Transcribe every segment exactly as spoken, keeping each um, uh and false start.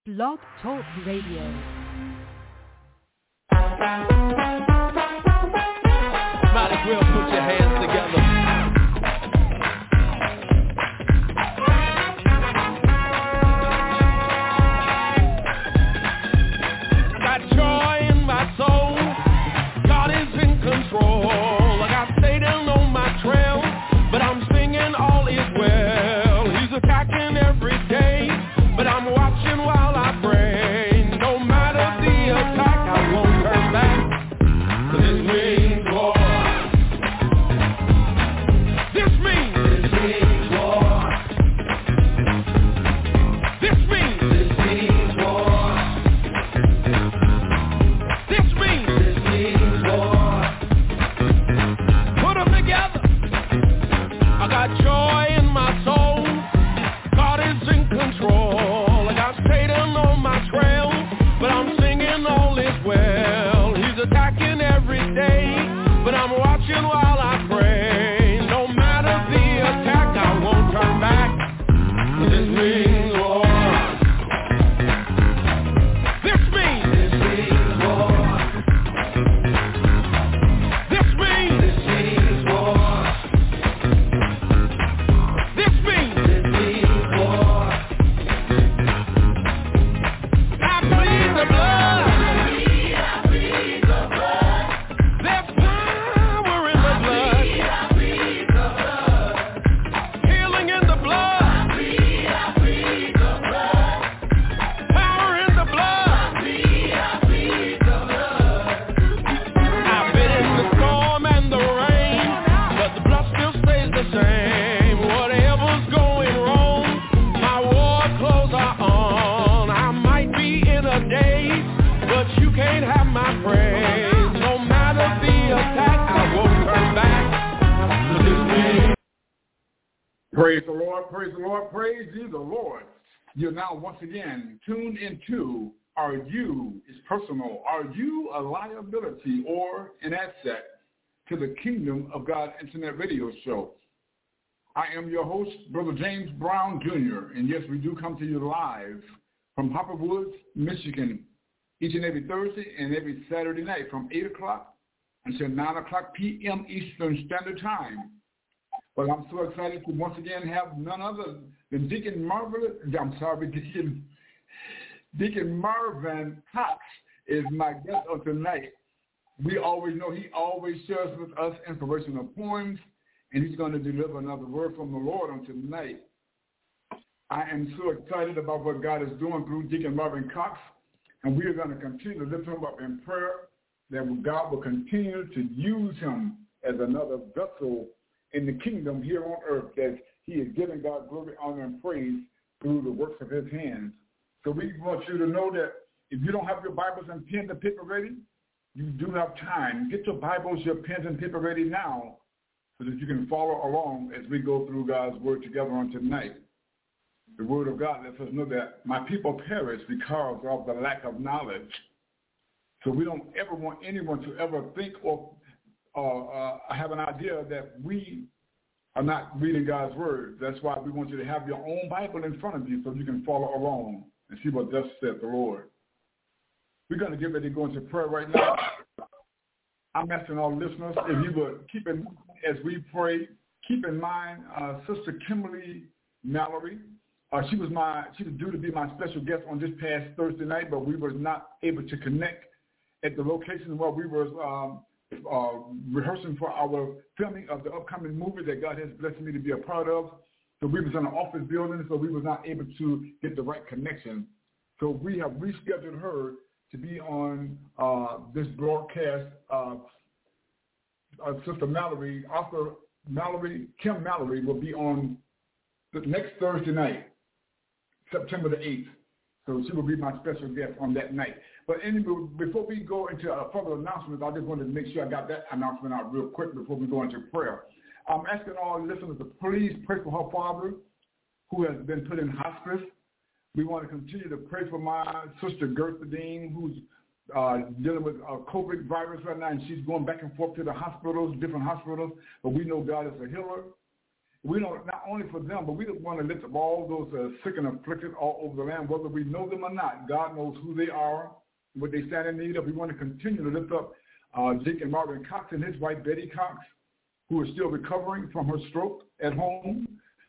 Blog Talk Radio. Might as well put your hands together. Got joy in my soul. God is in control. I got Satan on my trail, but I'm singing all is well. He's attacking every day, but I'm watching while I pray. No matter the attack, I won't turn back. This means war. This means This means war. This means This means war. This means This means war. Put them together. I got joy in my soul. God is in control. I got Satan on my trail, but I'm singing all is well. He's attacking every day, but I'm watching while I pray. No matter the attack, I won't turn back. This means war. This means This means war. This means This means war. This means This means war. I plead the blood. I plead the blood. There's power in the blood. I plead the blood. Healing in the blood. I plead, I plead the blood. Power in the blood. I plead, I plead the blood. I've been in the storm and the rain, but the blood still stays the same. Whatever's going wrong, my war clothes are on. I might be in a daze, but you can't have my praise. No matter the attack, I won't turn back. Look at me. Praise the Lord, praise the Lord, praise ye the Lord. You're now once again tuned into Are You is Personal. Are you a liability or an asset to the Kingdom of God Internet Radio Show? I am your host, Brother James Brown, Junior, and yes, we do come to you live from Hopper Woods, Michigan, each and every Thursday and every Saturday night from eight o'clock until nine o'clock p.m. Eastern Standard Time. But I'm so excited to once again have none other than Deacon Marvin, I'm sorry, Deacon, Deacon Marvin Cox is my guest on tonight. We always know he always shares with us inspirational poems, and he's going to deliver another word from the Lord on tonight. I am so excited about what God is doing through Deacon Marvin Cox, and we are going to continue to lift him up in prayer that God will continue to use him as another vessel in the kingdom here on earth, as he is giving God glory, honor, and praise through the works of his hands. So we want you to know that if you don't have your Bibles and pen and paper ready, you do have time. Get your Bibles, your pens and paper ready now so that you can follow along as we go through God's word together on tonight. The word of God lets us know that my people perish because of the lack of knowledge. So we don't ever want anyone to ever think or uh, uh, have an idea that we are not reading God's word. That's why we want you to have your own Bible in front of you so you can follow along and see what thus said the Lord. We're going to get ready to go into prayer right now. I'm asking all listeners if you would keep in, as we pray, keep in mind uh, Sister Kimberly Mallory. Uh, she was my she was due to be my special guest on this past Thursday night, but we were not able to connect at the location where we were um, uh, rehearsing for our filming of the upcoming movie that God has blessed me to be a part of. So we was in an office building, so we was not able to get the right connection. So we have rescheduled her to be on uh, this broadcast. Uh, uh, Sister Mallory, author Mallory, Kim Mallory, will be on the next Thursday night, September the eighth. So she will be my special guest on that night. But anyway, before we go into uh, further announcements, I just wanted to make sure I got that announcement out real quick before we go into prayer. I'm asking all listeners to please pray for her father, who has been put in hospice. We want to continue to pray for my sister Gertha Dean, who's uh, dealing with a COVID virus right now, and she's going back and forth to the hospitals, different hospitals. But we know God is a healer. We know not only for them, but we want to lift up all those uh, sick and afflicted all over the land, whether we know them or not. God knows who they are, what they stand in need of. We want to continue to lift up uh, Deacon Marvin Cox and his wife, Betty Cox, who is still recovering from her stroke at home.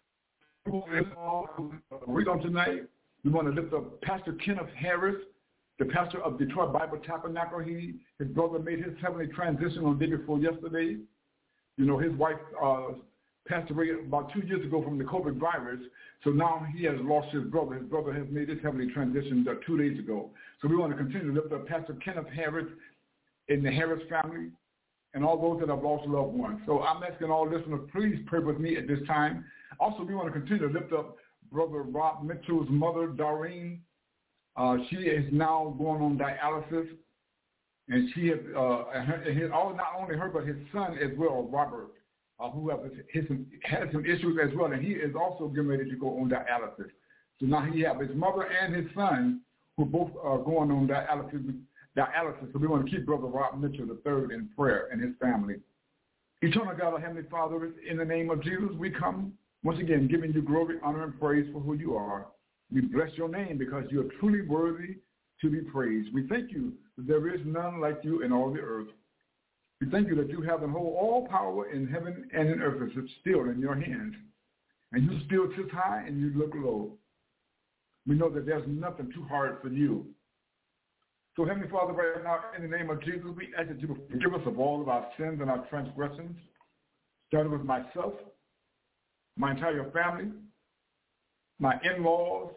We're going tonight. We want to lift up Pastor Kenneth Harris, the pastor of Detroit Bible Tabernacle. He, his brother made his heavenly transition on the day before yesterday. You know, his wife uh, passed away about two years ago from the COVID virus, so now he has lost his brother. His brother has made his heavenly transition uh, two days ago. So we want to continue to lift up Pastor Kenneth Harris and the Harris family and all those that have lost loved ones. So I'm asking all listeners, please pray with me at this time. Also, we want to continue to lift up Brother Rob Mitchell's mother, Doreen. Uh, she is now going on dialysis, and she has, uh, his, not only her, but his son as well, Robert, uh, who have his, has some issues as well, and he is also getting ready to go on dialysis. So now he has his mother and his son who both are going on dialysis. dialysis. So we want to keep Brother Rob Mitchell the third in prayer and his family. Eternal God, our Heavenly Father, in the name of Jesus, we come once again giving you glory, honor, and praise for who you are. We bless your name because you are truly worthy to be praised. We thank you that there is none like you in all the earth. We thank you that you have and hold all power in heaven and in earth is still in your hands. And you still sit high and you look low. We know that there's nothing too hard for you. So, Heavenly Father, right now, in the name of Jesus, we ask that you will forgive us of all of our sins and our transgressions, starting with myself, my entire family, my in-laws,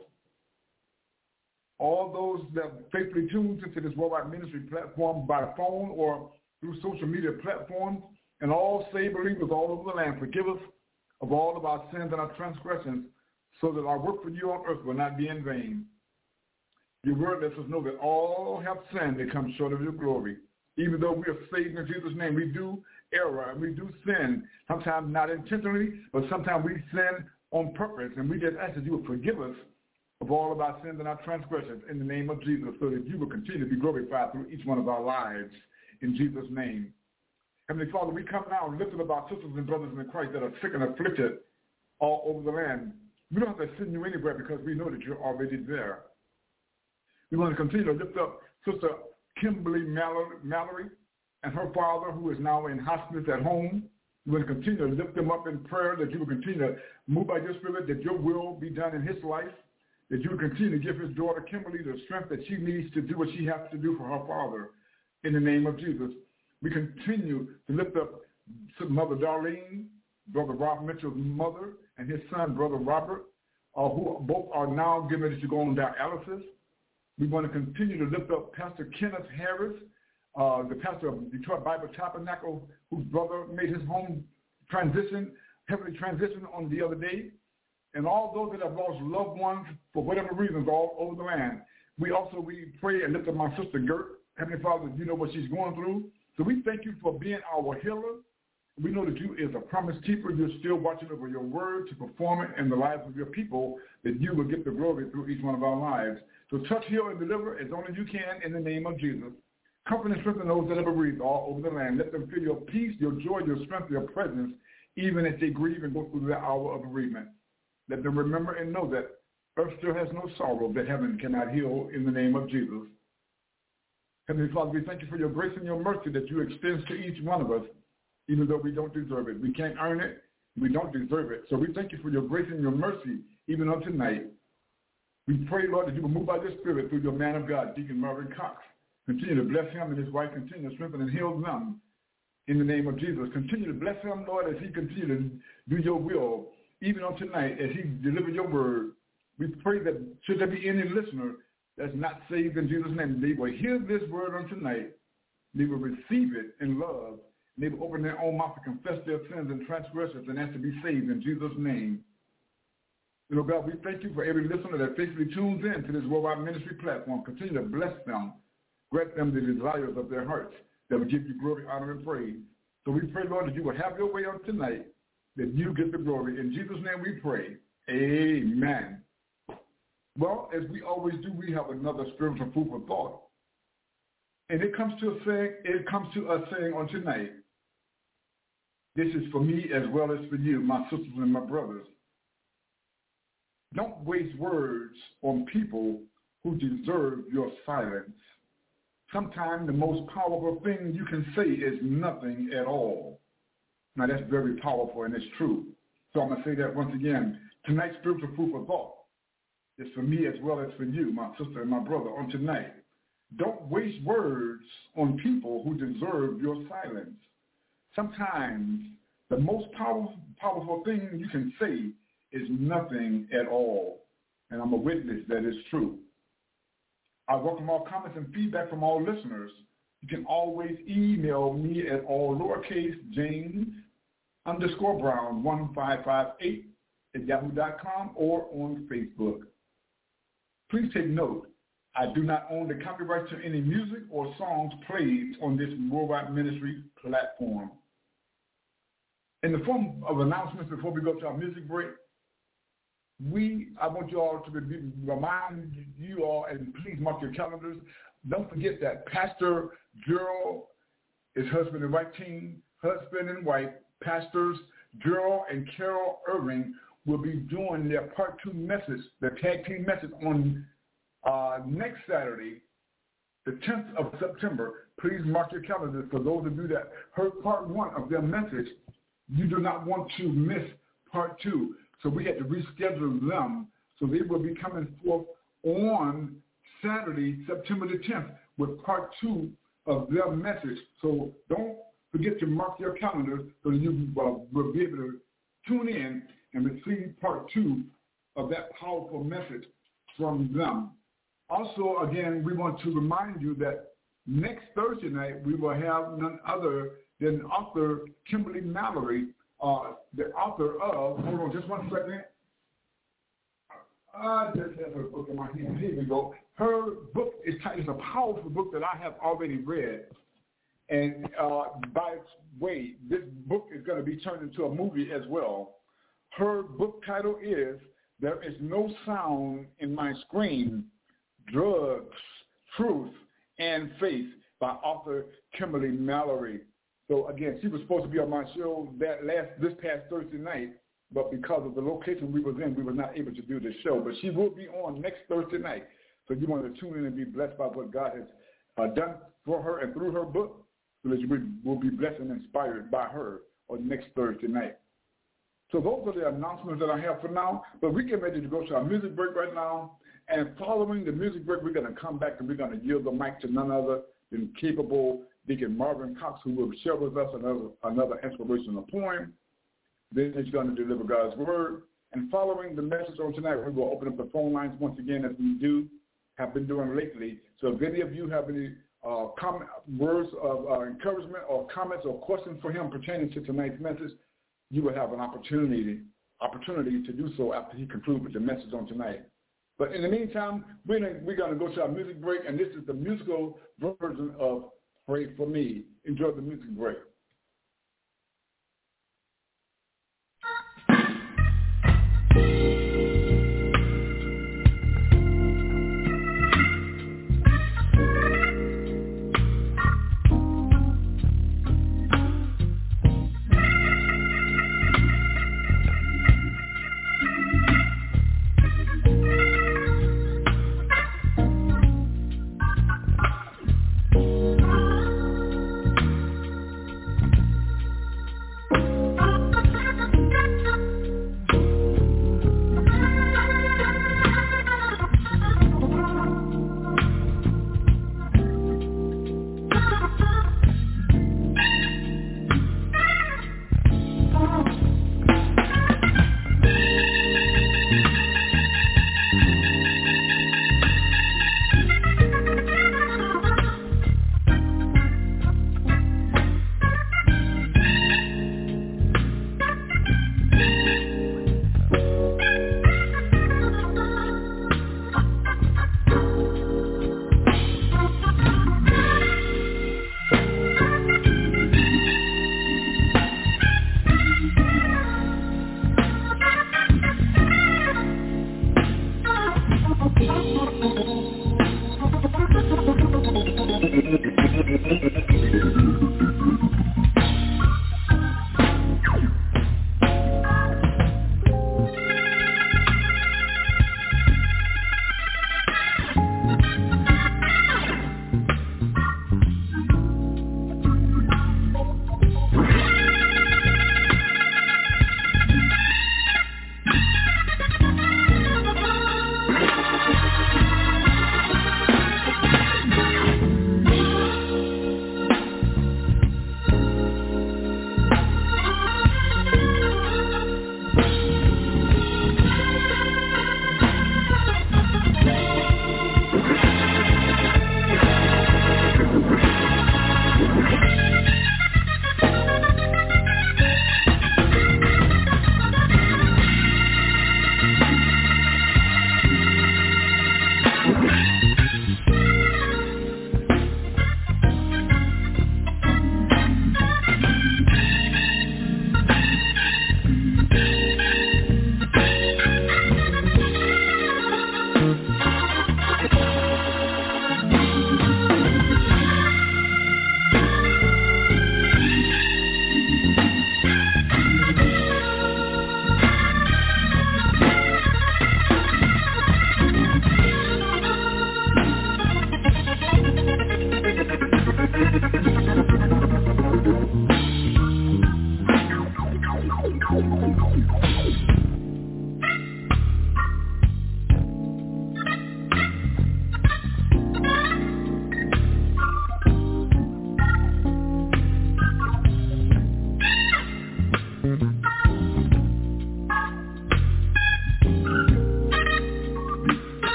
all those that faithfully tuned into this Worldwide Ministry platform by phone or through social media platforms, and all saved believers all over the land. Forgive us of all of our sins and our transgressions so that our work for you on earth will not be in vain. Your word lets us know that all have sinned and come short of your glory. Even though we are saved in Jesus' name, we do error and we do sin, sometimes not intentionally, but sometimes we sin on purpose. And we just ask that you will forgive us of all of our sins and our transgressions in the name of Jesus so that you will continue to be glorified through each one of our lives in Jesus' name. Heavenly Father, we come now and lift up our sisters and brothers in Christ that are sick and afflicted all over the land. We don't have to send you anywhere because we know that you're already there. We want to continue to lift up Sister Kimberly Mallory and her father, who is now in hospice at home. We want to continue to lift them up in prayer, that you will continue to move by your spirit, that your will be done in his life, that you will continue to give his daughter Kimberly the strength that she needs to do what she has to do for her father. In the name of Jesus, we continue to lift up Mother Darlene, Brother Rob Mitchell's mother, and his son, Brother Robert, uh, who both are now getting ready to go on dialysis. We want to continue to lift up Pastor Kenneth Harris, uh, the pastor of Detroit Bible Tabernacle, whose brother made his home transition, heavenly transition on the other day, and all those that have lost loved ones for whatever reasons all over the land. We also, we pray and lift up my sister Gert. Heavenly Father, you know what she's going through. So we thank you for being our healer. We know that you is a promise keeper. You're still watching over your word to perform it in the lives of your people, that you will get the glory through each one of our lives. So touch, heal, and deliver as only you can in the name of Jesus. Comfort and strengthen those that ever breathe all over the land. Let them feel your peace, your joy, your strength, your presence, even as they grieve and go through the hour of bereavement. Let them remember and know that earth still has no sorrow that heaven cannot heal in the name of Jesus. Heavenly Father, we thank you for your grace and your mercy that you extend to each one of us, even though we don't deserve it. We can't earn it. We don't deserve it. So we thank you for your grace and your mercy, even on tonight. We pray, Lord, that you will move by your spirit through your man of God, Deacon Marvin Cox. Continue to bless him and his wife. Continue to strengthen and heal them in the name of Jesus. Continue to bless him, Lord, as he continues to do your will, even on tonight, as he delivers your word. We pray that should there be any listener that's not saved in Jesus' name, they will hear this word on tonight. They will receive it in love. They will open their own mouth to confess their sins and transgressions and ask to be saved in Jesus' name. You know, God, we thank you for every listener that faithfully tunes in to this Worldwide Ministry platform. Continue to bless them. Grant them the desires of their hearts that will give you glory, honor, and praise. So we pray, Lord, that you will have your way on tonight, that you get the glory. In Jesus' name we pray. Amen. Well, as we always do, we have another spiritual food for thought. And it comes to us saying, it comes to us saying on tonight, This is for me as well as for you, my sisters and my brothers. Don't waste words on people who deserve your silence. Sometimes the most powerful thing you can say is nothing at all. Now that's very powerful and it's true. So I'm going to say that once again. Tonight's spiritual food for thought is for me as well as for you, my sister and my brother, on tonight. Don't waste words on people who deserve your silence. Sometimes the most powerful, powerful thing you can say is nothing at all. And I'm a witness that is true. I welcome all comments and feedback from all listeners. You can always email me at all lowercase James underscore Brown one five five eight at yahoo dot com or on Facebook. Please take note, I do not own the copyright to any music or songs played on this Worldwide Ministry platform. In the form of announcements before we go to our music break, we, I want you all to be, remind you all, and please mark your calendars, don't forget that Pastor Gerald, his husband and wife team, husband and wife, Pastors Gerald and Carol Irving will be doing their part two message, the tag team message on uh, next Saturday, the tenth of September. Please mark your calendars for those of you that heard part one of their message. You do not want to miss part two. So we had to reschedule them. So they will be coming forth on Saturday, September the tenth, with part two of their message. So don't forget to mark your calendar so you uh, will be able to tune in and receive part two of that powerful message from them. Also, again, we want to remind you that next Thursday night we will have none other than author Kimberly Mallory, uh, the author of, hold on just one second. I just have her book in my hand. Here we go. Her book is, is a powerful book that I have already read. And uh, by its way, this book is going to be turned into a movie as well. Her book title is There Is No Sound in My Scream, Drugs, Truth, and Faith by author Kimberly Mallory. So again, she was supposed to be on my show that last this past Thursday night, but because of the location we was in, we were not able to do the show. But she will be on next Thursday night. So you want to tune in and be blessed by what God has uh, done for her and through her book, so that you will be blessed and inspired by her on next Thursday night. So those are the announcements that I have for now. But we get ready to go to our music break right now. And following the music break, we're going to come back and we're going to yield the mic to none other than capable Deacon Marvin Cox, who will share with us another, another inspirational poem. Then he's going to deliver God's word. And following the message on tonight, we will open up the phone lines once again, as we do, have been doing lately. So if any of you have any uh, comment, words of uh, encouragement or comments or questions for him pertaining to tonight's message, you will have an opportunity opportunity to do so after he concludes with the message on tonight. But in the meantime, we're gonna, we're going to go to our music break, and this is the musical version of Pray For Me. Enjoy the music break.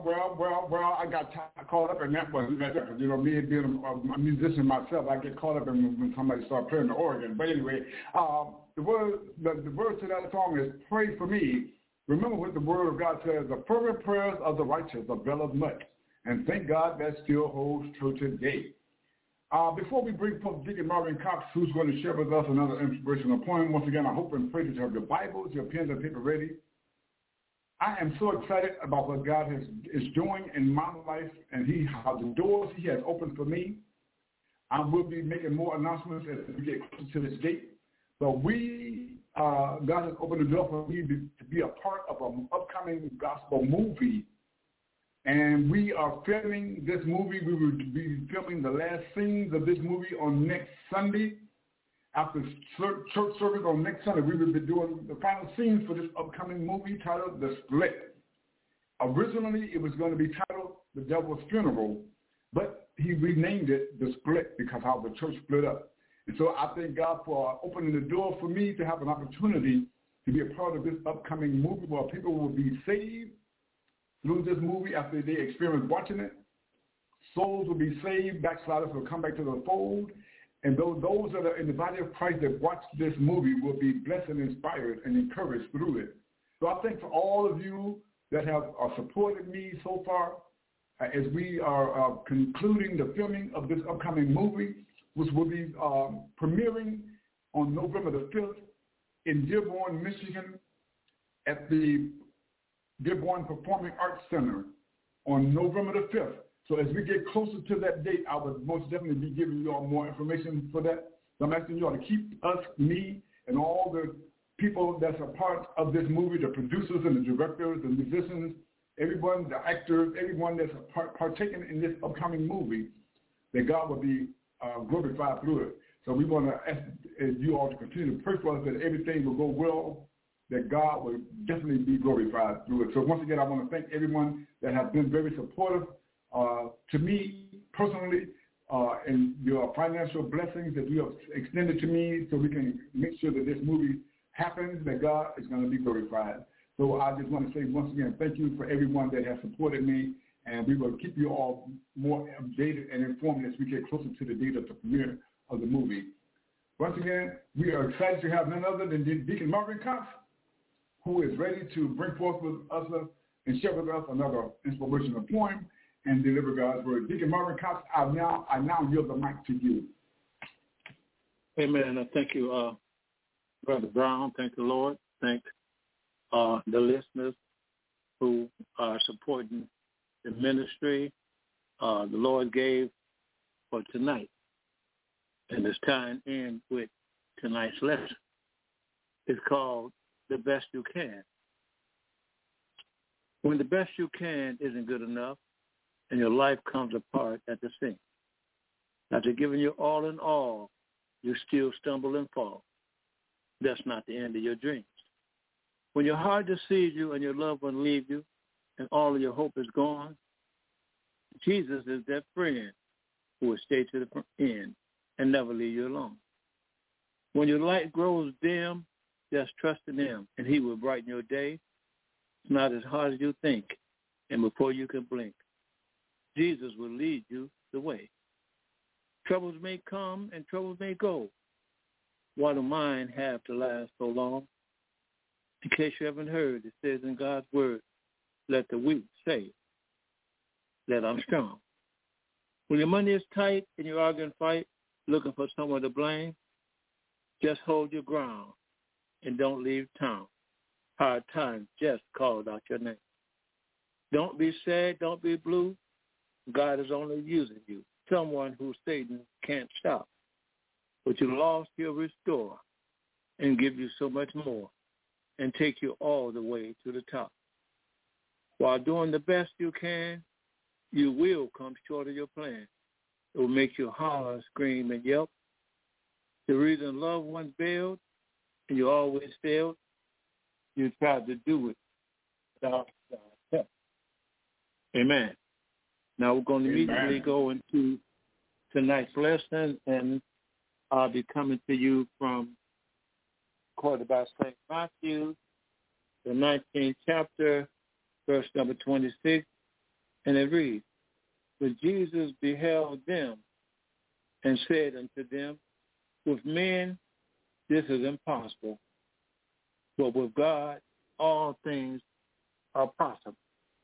well, well, well, I got t- caught up in that one. You know, me being a, a musician myself, I get caught up in when somebody starts playing the organ. But anyway, um, the word, the, the verse to that song is "Pray for me." Remember what the Word of God says: "The fervent prayers of the righteous availeth much," and thank God that still holds true today. Uh, before we bring forth Deacon Marvin Cox, who's going to share with us another inspirational poem, once again, I hope and pray that you have your Bibles, your pens and paper ready. I am so excited about what God has, is doing in my life, and he how the doors he has opened for me. I will be making more announcements as we get closer to this date. But we, uh, God has opened the door for me to, to be a part of an upcoming gospel movie. And we are filming this movie. We will be filming the last scenes of this movie on next Sunday. After church service on next Sunday, we will be doing the final scenes for this upcoming movie titled The Split. Originally, it was going to be titled The Devil's Funeral, but he renamed it The Split because how the church split up. And so I thank God for opening the door for me to have an opportunity to be a part of this upcoming movie where people will be saved through this movie after they experience watching it. Souls will be saved, backsliders will come back to the fold. And those, those that are in the body of Christ that watch this movie will be blessed and inspired and encouraged through it. So I thank for all of you that have uh, supported me so far uh, as we are uh, concluding the filming of this upcoming movie, which will be um, premiering on November the fifth in Dearborn, Michigan at the Dearborn Performing Arts Center on November the fifth. So as we get closer to that date, I would most definitely be giving you all more information for that. So I'm asking you all to keep us, me, and all the people that's a part of this movie, the producers and the directors, the musicians, everyone, the actors, everyone that's a part, partaking in this upcoming movie, that God will be uh, glorified through it. So we want to ask you all to continue to pray for us that everything will go well, that God will definitely be glorified through it. So once again, I want to thank everyone that has been very supportive Uh, to me personally, uh, and your financial blessings that you have extended to me so we can make sure that this movie happens, that God is going to be glorified. So I just want to say once again, thank you for everyone that has supported me, and we will keep you all more updated and informed as we get closer to the date of the premiere of the movie. Once again, we are excited to have none other than Deacon Marvin Cox, who is ready to bring forth with us and share with us another inspirational poem and deliver God's word. Deacon Marvin Cox, I now I now yield the mic to you. Amen. Thank you, uh, Brother Brown. Thank the Lord. Thank uh, the listeners who are supporting the ministry uh, the Lord gave for tonight. And it's tying in with tonight's lesson. It's called The Best You Can. When the best you can isn't good enough, and your life comes apart at the seams. After giving you all in all, you still stumble and fall. That's not the end of your dreams. When your heart deceives you and your loved one leaves you and all of your hope is gone, Jesus is that friend who will stay to the end and never leave you alone. When your light grows dim, just trust in him and he will brighten your day. It's not as hard as you think, and before you can blink, Jesus will lead you the way. Troubles may come and troubles may go. Why do mine have to last so long? In case you haven't heard, it says in God's word, let the weak say that I'm strong. When your money is tight and you're arguing fight, looking for someone to blame, just hold your ground and don't leave town. Hard times just called out your name. Don't be sad, don't be blue. God is only using you, someone who Satan can't stop. What you lost, he'll restore and give you so much more and take you all the way to the top. While doing the best you can, you will come short of your plan. It will make you holler, scream, and yelp. The reason loved ones bailed and you always failed, you tried to do it without help. Amen. Now we're going to Amen. immediately go into tonight's lesson, and I'll be coming to you from quoted by Saint Matthew, the nineteenth chapter, verse number twenty-six, And it reads, but Jesus beheld them and said unto them, with men this is impossible, but with God all things are possible.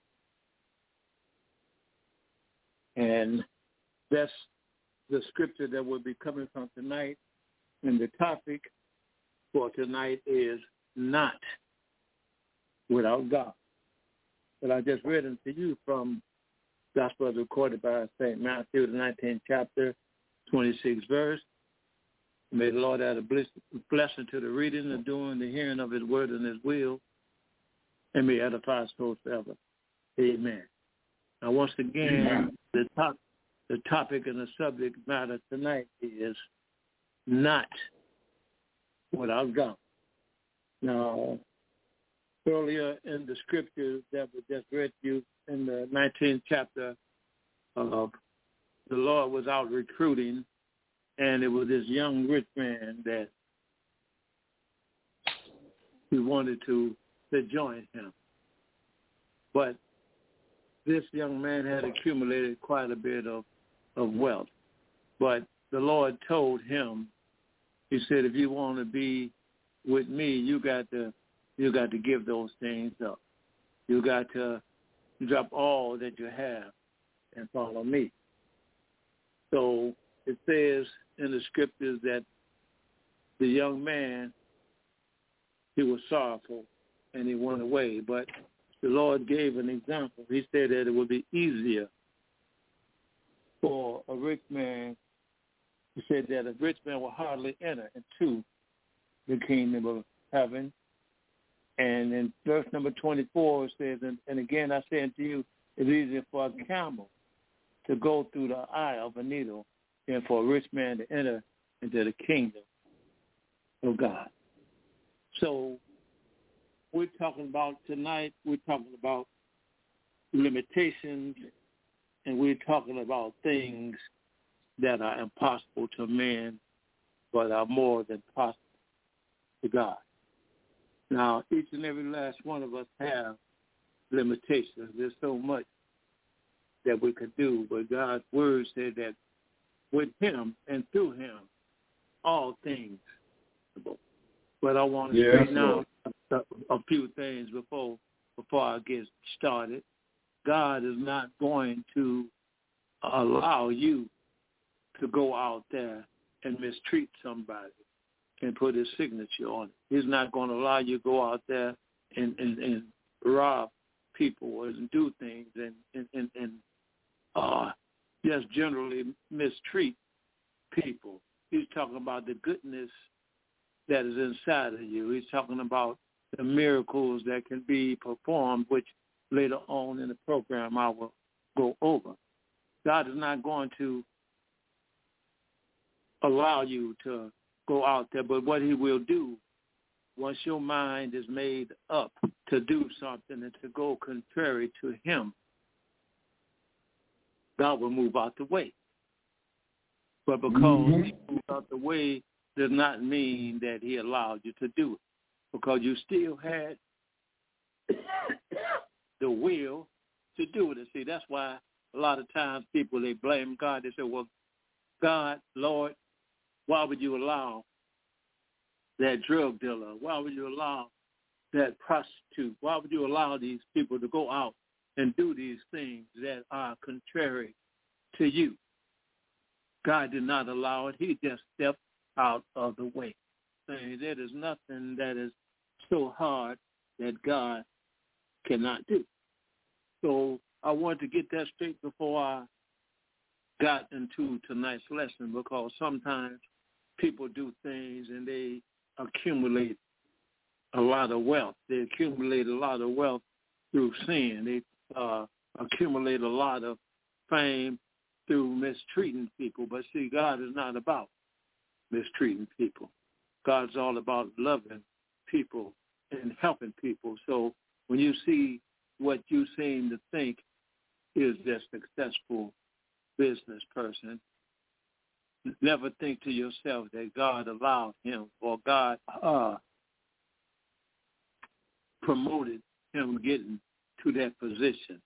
And that's the scripture that we'll be coming from tonight. And the topic for tonight is not without God. But I just read it to you from Gospel as recorded by Saint Matthew, the nineteenth chapter, twenty-sixth verse. May the Lord add a blessing to the reading, the doing, the hearing of his word and his will, and may edify us souls forever. Amen. Now, once again, Amen. the top, the topic and the subject matter tonight is not without God. Now, earlier in the scripture that we just read to you in the nineteenth chapter, of the Lord was out recruiting, and it was this young rich man that he wanted to, to join him. But this young man had accumulated quite a bit of, of wealth. But the Lord told him, he said, if you want to be with me, you got to you got to give those things up. You got to drop all that you have and follow me. So it says in the scriptures that the young man, he was sorrowful and he went away. But the Lord gave an example. He said that it would be easier for a rich man. He said that a rich man will hardly enter into the kingdom of heaven. And in verse number twenty-four, it says, and, and again I say unto you, it's easier for a camel to go through the eye of a needle than for a rich man to enter into the kingdom of God. So we're talking about tonight, we're talking about limitations, and we're talking about things that are impossible to men, but are more than possible to God. Now, each and every last one of us have limitations. There's so much that we could do, but God's word said that with him and through him, all things are possible. But I want to yes, say now a, a few things before before I get started. God is not going to allow you to go out there and mistreat somebody and put his signature on it. He's not going to allow you to go out there and, and, and rob people and do things and, and, and, and uh, just generally mistreat people. He's talking about the goodness that is inside of you. He's talking about the miracles that can be performed, which later on in the program I will go over. God is not going to allow you to go out there, but what he will do, once your mind is made up to do something and to go contrary to him, God will move out the way. But because mm-hmm. he moved out the way does not mean that he allowed you to do it, because you still had the will to do it. And see, that's why a lot of times people, they blame God. They say, well, God, Lord, why would you allow that drug dealer? Why would you allow that prostitute? Why would you allow these people to go out and do these things that are contrary to you? God did not allow it. He just stepped out of the way. Saying there is nothing that is so hard that God cannot do. So I wanted to get that straight before I got into tonight's lesson, because sometimes people do things and they accumulate a lot of wealth. They accumulate a lot of wealth through sin. They uh, accumulate a lot of fame through mistreating people. But see, God is not about mistreating people. God's all about loving people and helping people. So when you see what you seem to think is a successful business person, never think to yourself that God allowed him or God uh, promoted him getting to that position.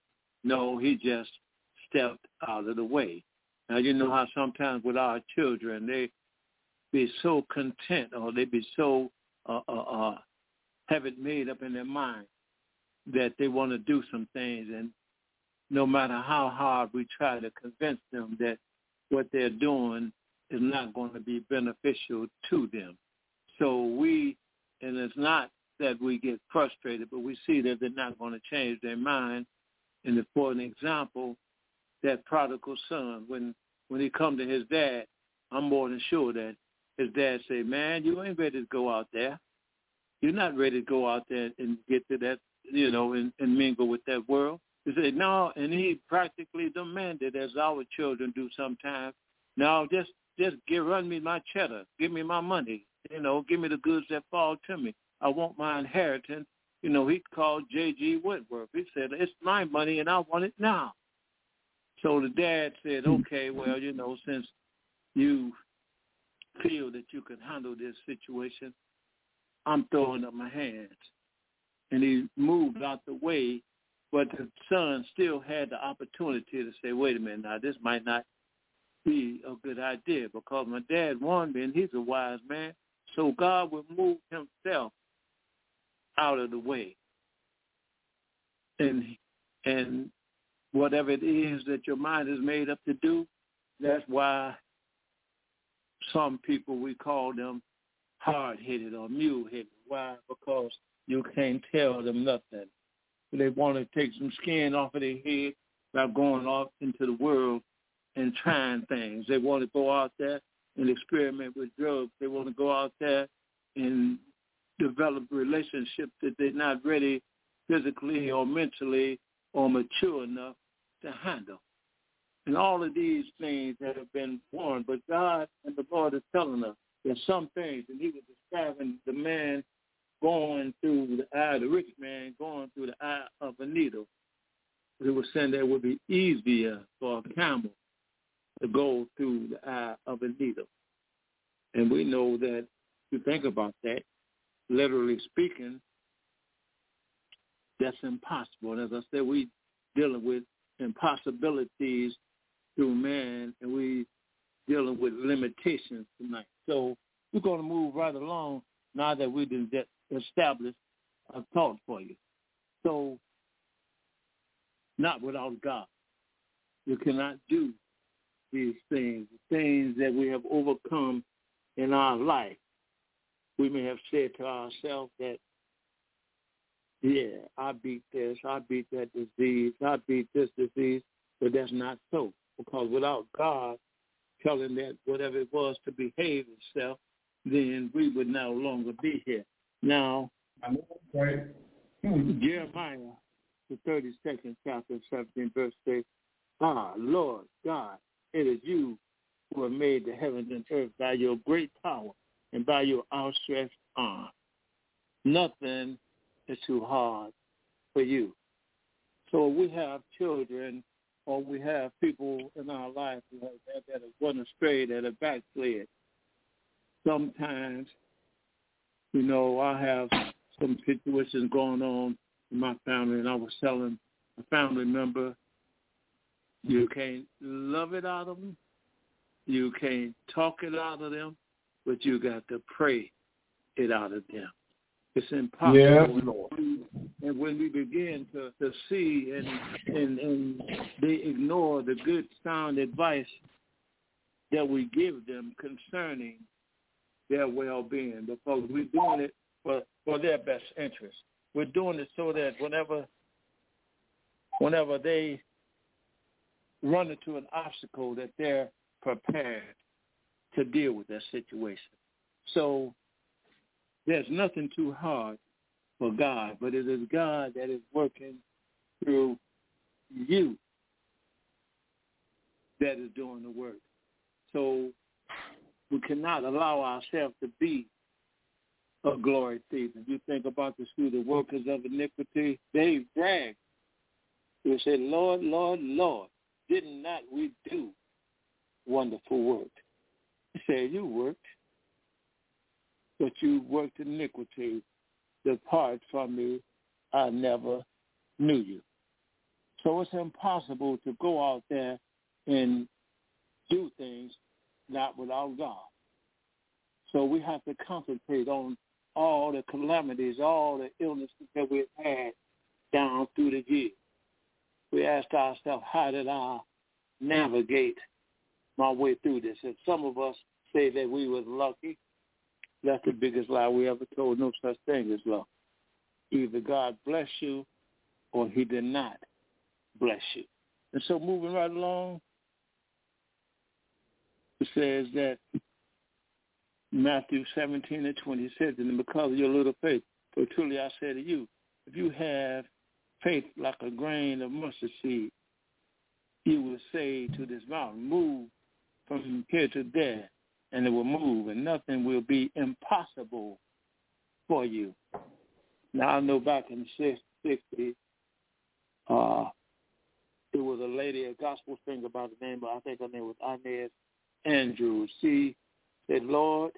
No, he just stepped out of the way. Now, you know how sometimes with our children, they be so content or they be so uh, uh, uh, have it made up in their mind that they want to do some things, and no matter how hard we try to convince them that what they're doing is not going to be beneficial to them. So we, and it's not that we get frustrated, but we see that they're not going to change their mind. And for an example, that prodigal son, when when he come to his dad, I'm more than sure that his dad say, man, you ain't ready to go out there. You're not ready to go out there and get to that, you know, and, and mingle with that world. He said, no, and he practically demanded, as our children do sometimes, no, just just give, run me my cheddar, give me my money, you know, give me the goods that fall to me. I want my inheritance. You know, he called J G Whitworth. He said, it's my money and I want it now. So the dad said, okay, well, you know, since you feel that you can handle this situation, I'm throwing up my hands. And he moved out the way, but the son still had the opportunity to say, wait a minute, now this might not be a good idea because my dad warned me and he's a wise man. So God would move himself out of the way. And and whatever it is that your mind is made up to do, that's why some people, we call them hard-headed or mule-headed. Why? Because you can't tell them nothing. They want to take some skin off of their head by going off into the world and trying things. They want to go out there and experiment with drugs. They want to go out there and develop relationships that they're not ready physically or mentally or mature enough to handle. And all of these things that have been warned, but God and the Lord is telling us there's some things, and he was describing the man going through the eye, the rich man going through the eye of a needle. He was saying that it would be easier for a camel to go through the eye of a needle. And we know that, if you think about that, literally speaking, that's impossible. And as I said, we dealing with impossibilities through man, and we dealing with limitations tonight. So we're going to move right along now that we did establish a thought for you. So, not without God. You cannot do these things, the things that we have overcome in our life. We may have said to ourselves that, yeah, I beat this, I beat that disease, I beat this disease, but that's not so. Because without God telling that whatever it was to behave itself, then we would no longer be here. Now, right. Jeremiah, the thirty-second chapter, seventeenth verse says, ah, Lord God, it is you who have made the heavens and earth by your great power and by your outstretched arm. Nothing is too hard for you. So we have children or we have people in our life who have, that, that have gone astray, that have backslid. Sometimes, you know, I have some situations going on in my family, and I was telling a family member, you can't love it out of them, you can't talk it out of them, but you got to pray it out of them. It's impossible. Yes, Lord. And when we begin to, to see and, and and they ignore the good sound advice that we give them concerning their well-being, because we're doing it for, for their best interest. We're doing it so that whenever whenever they run into an obstacle, that they're prepared to deal with that situation. So there's nothing too hard for God, but it is God that is working through you that is doing the work. So we cannot allow ourselves to be a glory thief. If you think about the through the workers of iniquity, they brag. They say, Lord, Lord, Lord, did not we do wonderful work? He said, you worked, but you worked iniquity. Depart from me, I never knew you. So it's impossible to go out there and do things not without God. So we have to concentrate on all the calamities, all the illnesses that we've had down through the years. We asked ourselves, how did I navigate my way through this? And some of us say that we were lucky. That's the biggest lie we ever told. No such thing as luck. Either God bless you or he did not bless you. And so moving right along, it says that Matthew seventeen and twenty says, and because of your little faith, for truly I say to you, if you have faith like a grain of mustard seed, you will say to this mountain, move from here to there, and it will move, and nothing will be impossible for you. Now, I know back in the sixties, uh, there was a lady, a gospel singer by the name of, I think her name was Inez Andrews. She said, Lord,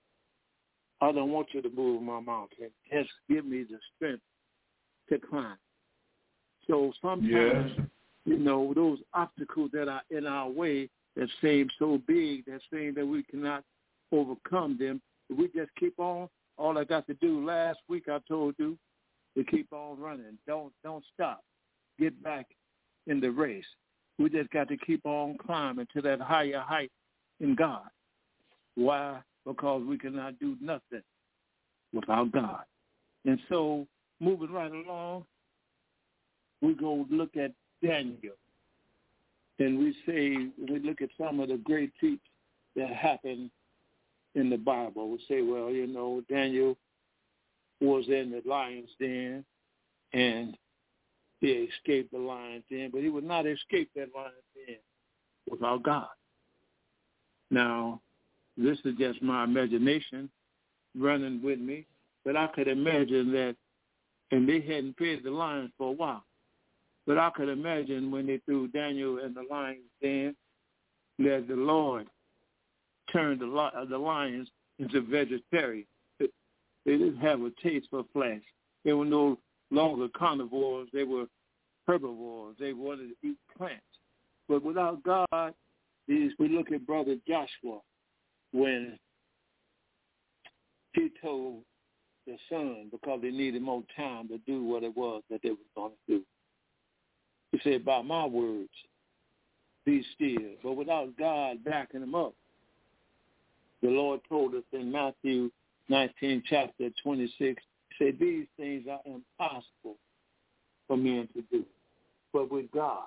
I don't want you to move my mountain. Just give me the strength to climb. So sometimes, yes. you know, those obstacles that are in our way that seem so big, that seem that we cannot overcome them, if we just keep on, all I got to do, last week I told you, to keep on running. Don't don't stop. Get back in the race. We just got to keep on climbing to that higher height in God. Why? Because we cannot do nothing without God. And so, moving right along, we go look at Daniel. And we say, we look at some of the great feats that happened in the Bible. We say, well, you know, Daniel was in the lion's den, and he escaped the lion's den, but he would not escape that lion's den without God. Now, this is just my imagination running with me, but I could imagine that, and they hadn't fed the lions for a while, but I could imagine when they threw Daniel in the lion's den, that the Lord turned the, the lions into vegetarians. They didn't have a taste for flesh. They were no longer carnivores. They were herbivores. They wanted to eat plants. But without God, these, we look at Brother Joshua when he told the son, because they needed more time to do what it was that they were going to do. He said, by my words, be still. But without God backing them up, the Lord told us in Matthew nineteen, chapter twenty-six, he said, these things are impossible for men to do. But with God,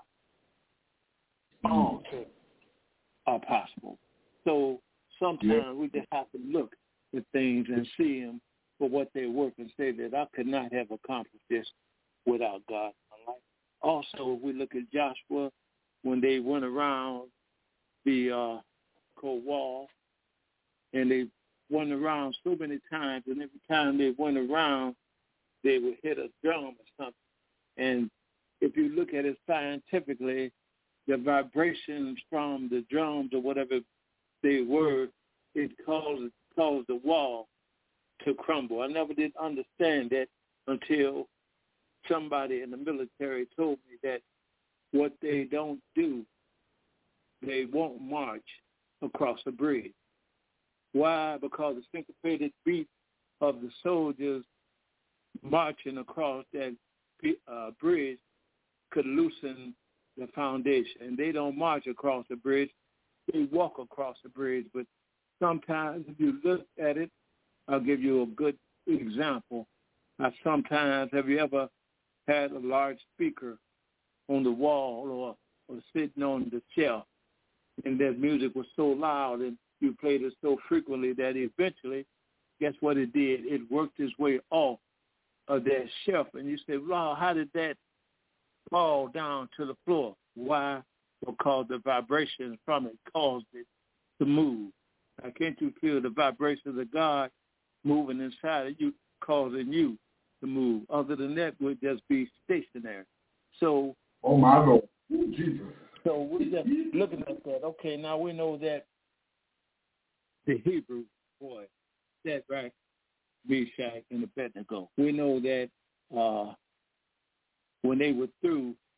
all things are possible. So sometimes yeah. we just have to look at things and see them for what they're worth and say that I could not have accomplished this without God in my life. Also, if we look at Joshua, when they went around the uh, cold wall, and they went around so many times, and every time they went around, they would hit a drum or something. And if you look at it scientifically, the vibrations from the drums or whatever they were, it caused, caused the wall to crumble. I never did understand that until somebody in the military told me that what they don't do, they won't march across a bridge. Why? Because the syncopated beat of the soldiers marching across that uh, bridge could loosen the foundation. And they don't march across the bridge. They walk across the bridge. But sometimes if you look at it, I'll give you a good example. Now, sometimes, have you ever had a large speaker on the wall or, or sitting on the shelf, and that music was so loud and you played it so frequently that eventually, guess what it did? It worked its way off of that shelf. And you say, wow, how did that fall down to the floor? Why? Because the vibrations from it caused it to move. Now, can't you feel the vibrations of God moving inside of you, causing you to move? Other than that, we'll just be stationary. So, oh, my Lord. Jesus. So we're just looking at that. Okay, now we know that the Hebrew boy, Shadrach, Meshach, and Abednego. We know that uh, when they were through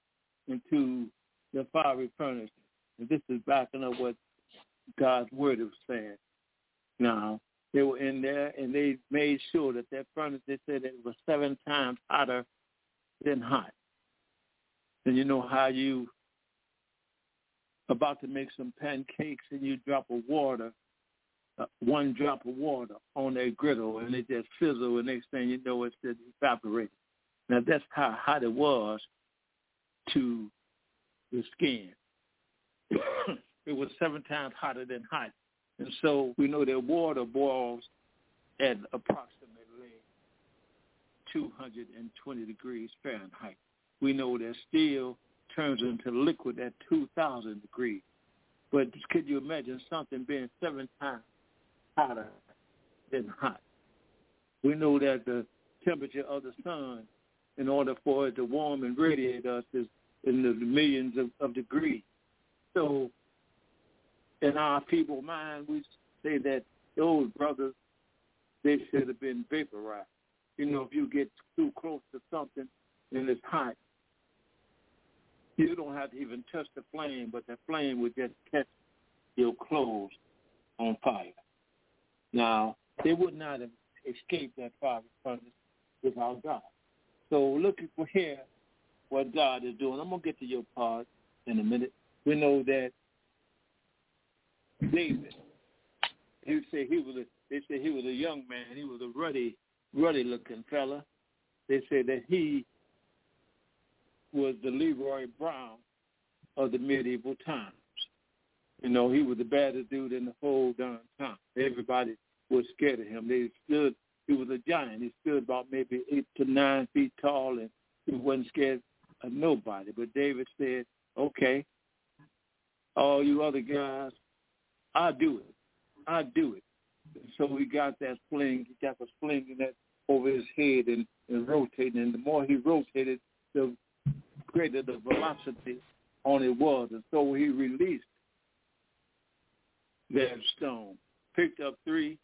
into the fiery furnace. And this is backing up what God's word was saying. Now, they were in there, and they made sure that that furnace, they said it was seven times hotter than hot. And you know how you about to make some pancakes and you drop a water, uh, one drop of water on a griddle, and it just fizzle, and next thing you know, it's just evaporated. Now, that's how hot it was to the skin. It was seven times hotter than hot. And so we know that water boils at approximately two hundred twenty degrees Fahrenheit. We know that steel turns into liquid at two thousand degrees. But could you imagine something being seven times hotter than hot? We know that the temperature of the sun, in order for it to warm and radiate us, is in the millions of, of degrees. So in our feeble mind, we say that those brothers, they should have been vaporized. You know, if you get too close to something and it's hot, you don't have to even touch the flame, but the flame would just catch your clothes on fire. Now, they would not have escaped that fiery furnace without God. So looking for here what God is doing. I'm going to get to your part in a minute. We know that David, he say he was a, they say he was a young man. He was a ruddy, ruddy-looking fella. They say that he was the Leroy Brown of the medieval times. You know, he was the baddest dude in the whole darn town. Everybody was scared of him. They stood, he was a giant. He stood about maybe eight to nine feet tall, and he wasn't scared of nobody. But David said, okay, all you other guys, I'll do it. I'll do it. And so he got that sling. He got the sling that over his head and, and rotating. And the more he rotated, the greater the velocity on it was. And so he released that stone, picked up three.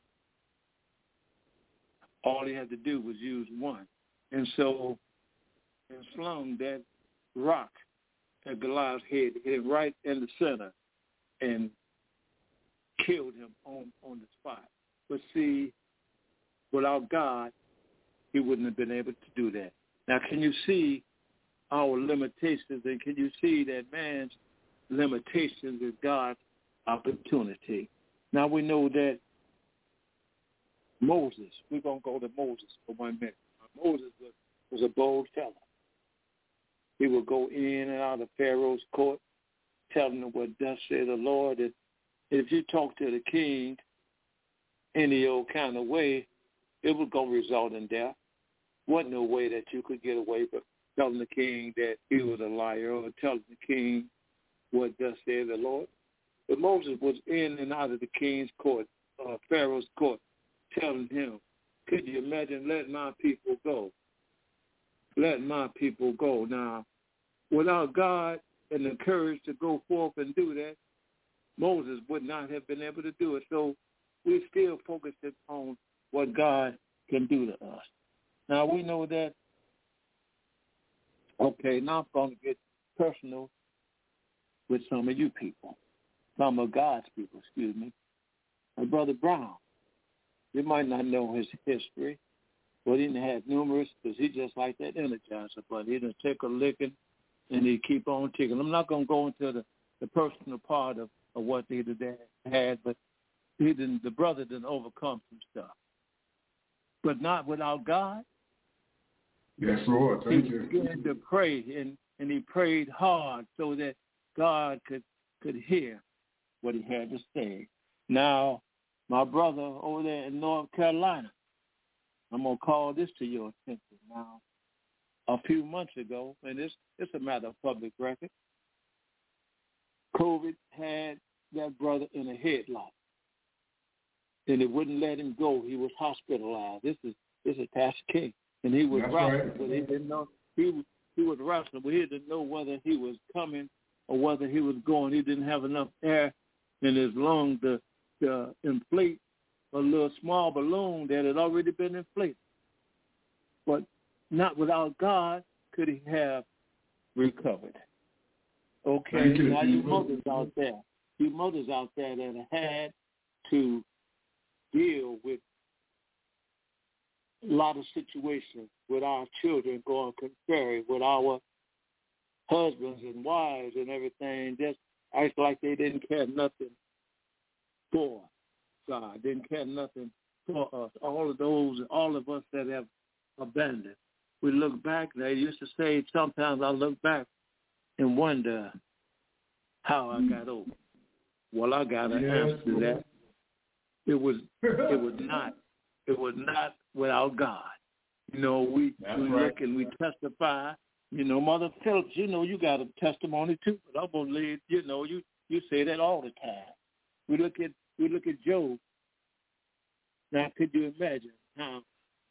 All he had to do was use one. And so and slung that rock at Goliath's head, hit it right in the center, and killed him on, on the spot. But see, without God, he wouldn't have been able to do that. Now, can you see our limitations, and can you see that man's limitations is God's opportunity? Now, we know that Moses, we're going to go to Moses for one minute. Moses was, was a bold fellow. He would go in and out of Pharaoh's court, telling him what thus said the Lord. And if you talk to the king any old kind of way, it was going to result in death. Wasn't no way that you could get away from telling the king that he was a liar or telling the king what thus said the Lord. But Moses was in and out of the king's court, uh, Pharaoh's court, telling him, could you imagine letting my people go? Let my people go. Now, without God and the courage to go forth and do that, Moses would not have been able to do it. So we still focused on what God can do to us. Now, we know that, okay, now I'm going to get personal with some of you people, some of God's people, excuse me. My brother Brown, you might not know his history, but he had numerous, because he just like that Energizer, but he didn't take a licking, and he keep on ticking. I'm not going to go into the, the personal part of, of what he had, but he didn't, the brother didn't overcome some stuff. But not without God. Yes, Lord. Thank he you. He began to pray, and, and he prayed hard so that God could, could hear what he had to say. Now, my brother over there in North Carolina, I'm going to call this to your attention now. A few months ago, and it's, it's a matter of public record, COVID had that brother in a headlock, and it wouldn't let him go. He was hospitalized. This is this is Pastor King, and he was That's wrestling, right. but he didn't know he he was wrestling, but he didn't know whether he was coming or whether he was going. He didn't have enough air in his lungs to, to inflate a little small balloon that had already been inflated. But not without God could he have recovered. Okay, you. now you mothers out there, you mothers out there that have had to deal with a lot of situations with our children going contrary, with our husbands and wives and everything, just act like they didn't care nothing for God, didn't care nothing for us. All of those, all of us that have abandoned. We look back, they used to say, sometimes I look back and wonder how I got over. Well, I got an yes. answer to that. It was, it was not, it was not without God. You know, we, we right. look and we testify. You know, Mother Phillips, you know, you got a testimony too. But I believe, you know, you, you say that all the time. We look at we look at Job. Now, could you imagine how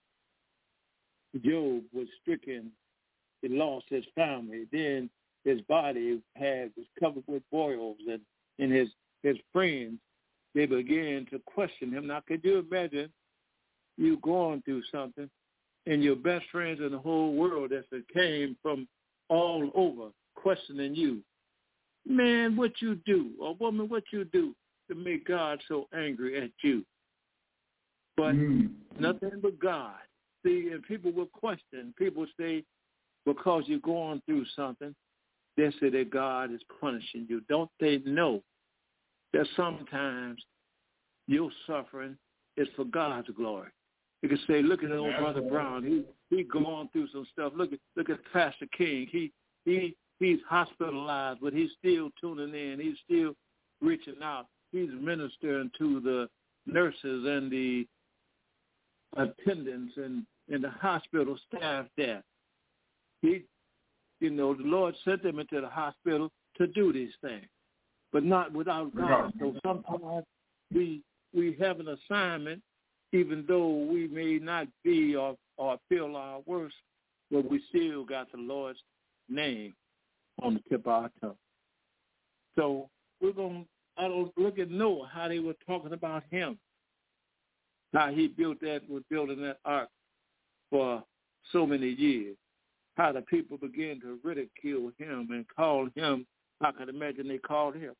Job was stricken? He lost his family. Then his body had was covered with boils, and, and his his friends, they began to question him. Now, could you imagine you going through something, and your best friends in the whole world that came from all over questioning you? Man, what you do, or woman, what you do to make God so angry at you? But mm. nothing but God. See, and people will question. People say, because you're going through something, they say that God is punishing you. Don't they know that sometimes your suffering is for God's glory? You can say, look at old Brother Brown. He he going through some stuff. Look at look at Pastor King. He he he's hospitalized, but he's still tuning in. He's still reaching out. He's ministering to the nurses and the attendants and, and the hospital staff there. He, you know, the Lord sent them into the hospital to do these things, but not without God. So sometimes we we have an assignment, even though we may not be or, or feel our worst, but we still got the Lord's name on the tip of our tongue. So we're going to I don't look at Noah, how they were talking about him, how he built that, was building that ark for so many years, how the people began to ridicule him and call him, I can imagine they called him,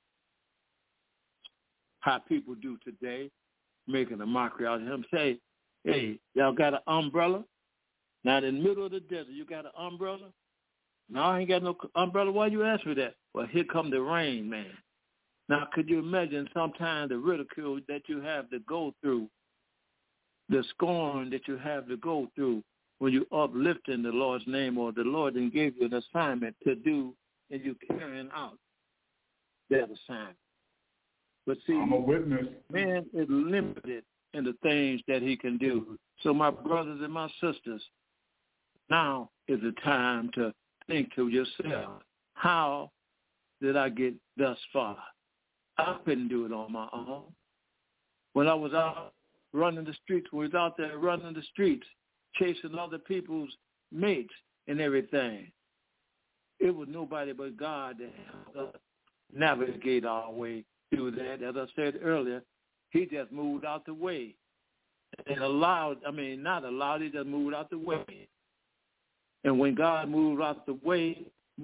how people do today, making a mockery out of him, say, hey, y'all got an umbrella? Now in the middle of the desert, you got an umbrella? No, I ain't got no umbrella. Why you ask me that? Well, here come the rain, man. Now, could you imagine sometimes the ridicule that you have to go through, the scorn that you have to go through when you uplifting the Lord's name, or the Lord then gave you an assignment to do and you carrying out that assignment. But see, I'm a witness. Man is limited in the things that he can do. So my brothers and my sisters, now is the time to think to yourself, how did I get thus far? I couldn't do it on my own. When I was out running the streets, when we was out there running the streets, chasing other people's mates and everything, it was nobody but God that helped us navigate our way through that. As I said earlier, he just moved out the way and allowed, I mean, not allowed, he just moved out the way. And when God moved out the way,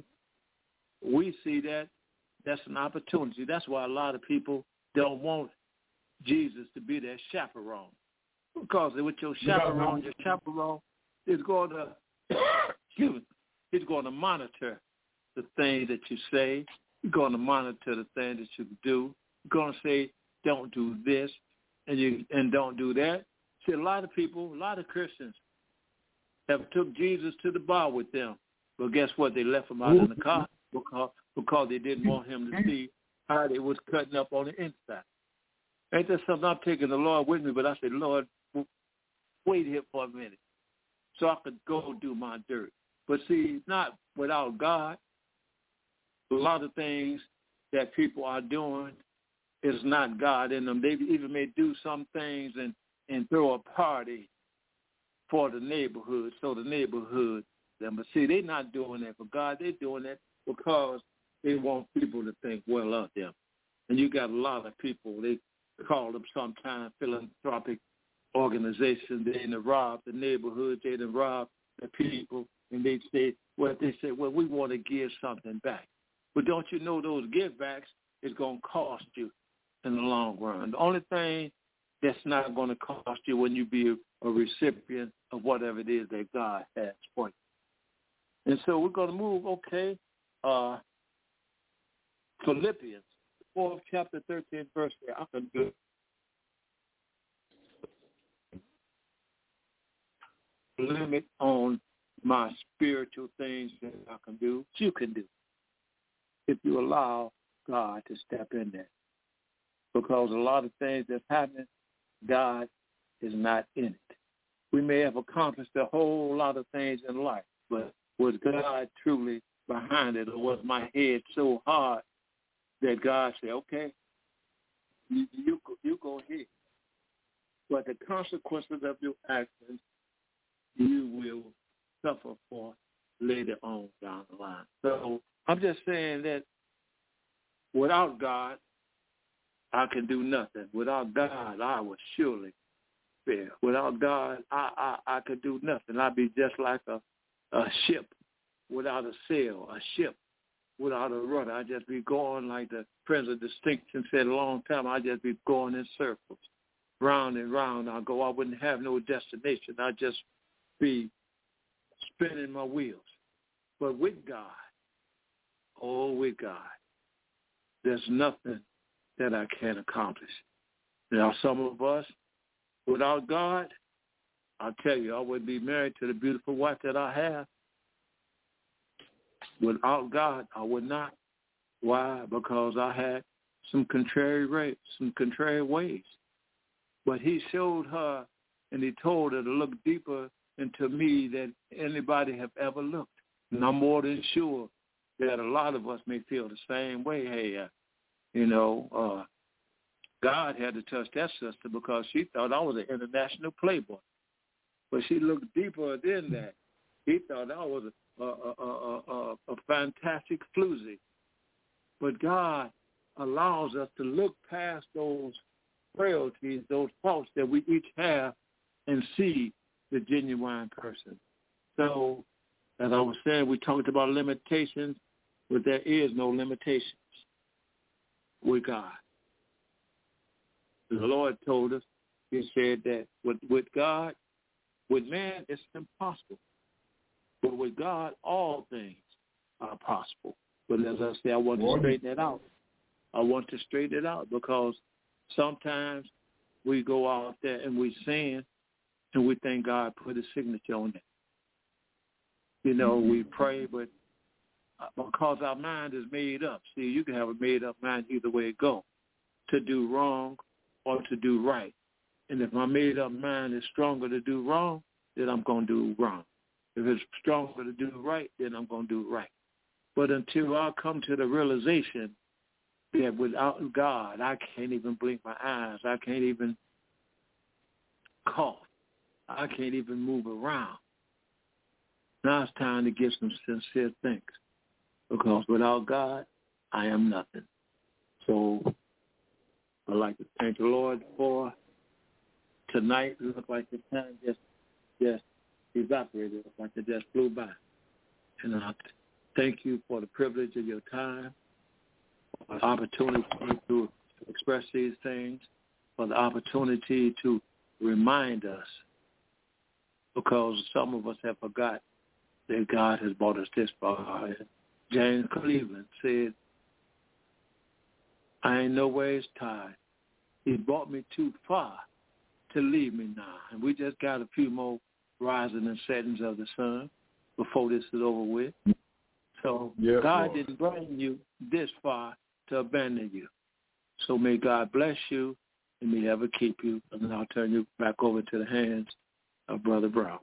we see that that's an opportunity. That's why a lot of people don't want Jesus to be their chaperone. Because with your chaperone, your chaperone is going to, excuse me, he's going to monitor the things that you say. He's going to monitor the things that you do. He's going to say, don't do this and you and don't do that. See, a lot of people, a lot of Christians have took Jesus to the bar with them. But guess what? They left him out in the car because, because they didn't want him to see how they was cutting up on the inside. Ain't that something? I'm taking the Lord with me, but I said, Lord, wait here for a minute so I could go do my dirt. But see, not without God. A lot of things that people are doing is not God in them. They even may do some things and, and throw a party for the neighborhood, so the neighborhood, them. But see, they're not doing that for God. They're doing that because they want people to think well of them. And you got a lot of people, they call them sometimes philanthropic organizations. They done rob the neighborhoods, they done rob the people, and they say where they say, well, we want to give something back. But don't you know those give backs is going to cost you in the long run. The only thing that's not going to cost you when you be a, a recipient of whatever it is that God has for you. And so we're going to move, okay, uh, Philippians, fourth chapter, thirteen verse there. I can do it. Limit on my spiritual things that I can do, you can do, if you allow God to step in there. Because a lot of things that's happening, God is not in it. We may have accomplished a whole lot of things in life, but was God truly behind it, or was my head so hard that God said, okay, you, you, you go ahead. But the consequences of your actions, you will suffer for later on down the line. So I'm just saying that without God, I can do nothing. Without God, I would surely fail. Without God, I, I, I could do nothing. I'd be just like a, a ship without a sail, a ship without a rudder. I'd just be going like the Prince of Distinction said a long time. I'd just be going in circles, round and round. I'd go. I wouldn't have no destination. I'd just be spinning my wheels. But with God, oh, with God, there's nothing that I can't accomplish. Now, some of us, without God, I'll tell you, I wouldn't be married to the beautiful wife that I have. Without God, I would not. Why? Because I had some contrary rates, some contrary ways. But he showed her, and he told her to look deeper into me than anybody have ever looked. And I'm more than sure that a lot of us may feel the same way. Hey, uh, you know, uh, God had to touch that sister because she thought I was an international playboy. But she looked deeper than that. He thought I was a, a, a, a, a fantastic floozy. But God allows us to look past those frailties, those faults that we each have, and see the genuine person. So, as I was saying, we talked about limitations, but there is no limitations with God. The Lord told us, he said that with, with God, with man, it's impossible. But with God, all things are possible. But as I say, I want to straighten it out. I want to straighten it out because sometimes we go out there and we sin and we think God put his signature on it. You know, we pray, but because our mind is made up. See, you can have a made-up mind either way it goes, to do wrong or to do right. And if my made-up mind is stronger to do wrong, then I'm going to do wrong. If it's stronger to do right, then I'm going to do right. But until I come to the realization that without God, I can't even blink my eyes. I can't even cough. I can't even move around. Now it's time to give some sincere thanks. Because without God, I am nothing. So I'd like to thank the Lord for tonight. It looked like the time just, just evaporated. It looked like it just flew by. And I thank you for the privilege of your time, for the opportunity to express these things, for the opportunity to remind us, because some of us have forgot that God has brought us this far. James Cleveland said, I ain't no ways tired. He brought me too far to leave me now. And we just got a few more rising and settings of the sun before this is over with. So yes, God Lord. Didn't bring you this far to abandon you. So may God bless you and may ever keep you. And I'll turn you back over to the hands of Brother Brown.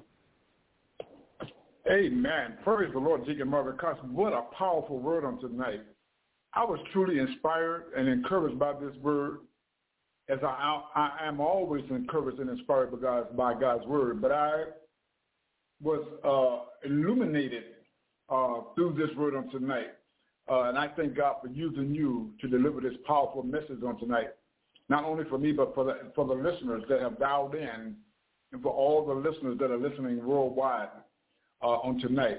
Amen. Praise the Lord, Deacon Marvin Carson. What a powerful word on tonight. I was truly inspired and encouraged by this word, as I, I am always encouraged and inspired by God's, by God's word. But I was uh, illuminated uh, through this word on tonight. Uh, and I thank God for using you to deliver this powerful message on tonight, not only for me, but for the, for the listeners that have dialed in and for all the listeners that are listening worldwide. Uh, on tonight.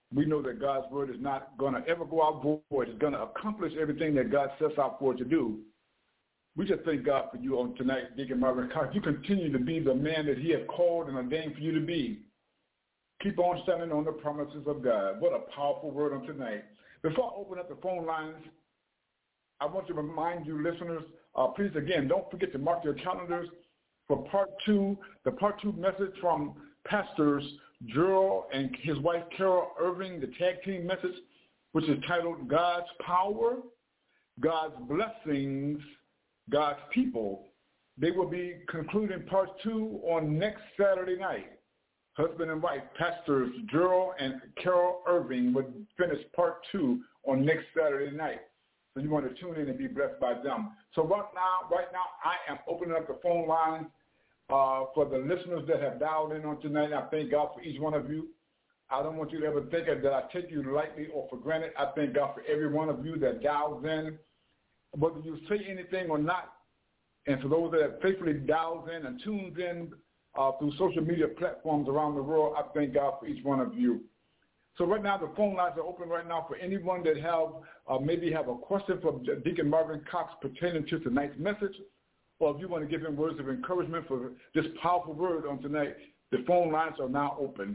we know that God's word is not going to ever go out void. It's going to accomplish everything that God sets out for it to do. We just thank God for you on tonight, Deacon Marvin Cox. You continue to be the man that he has called and ordained for you to be. Keep on standing on the promises of God. What a powerful word on tonight. Before I open up the phone lines, I want to remind you, listeners, uh, please, again, don't forget to mark your calendars for part two, the part two message from Pastors Gerald and his wife Carol Irving, the tag team message, which is titled God's Power, God's Blessings, God's People. They will be concluding part two on next Saturday night. Husband and wife, Pastors Gerald and Carol Irving, will finish part two on next Saturday night. So you want to tune in and be blessed by them. So right now, right now, I am opening up the phone lines uh, for the listeners that have dialed in on tonight. I thank God for each one of you. I don't want you to ever think that I take you lightly or for granted. I thank God for every one of you that dials in, whether you say anything or not. And for those that faithfully dials in and tunes in uh, through social media platforms around the world, I thank God for each one of you. So right now, the phone lines are open right now for anyone that have uh, maybe have a question for Deacon Marvin Cox pertaining to tonight's message, or if you want to give him words of encouragement for this powerful word on tonight, the phone lines are now open.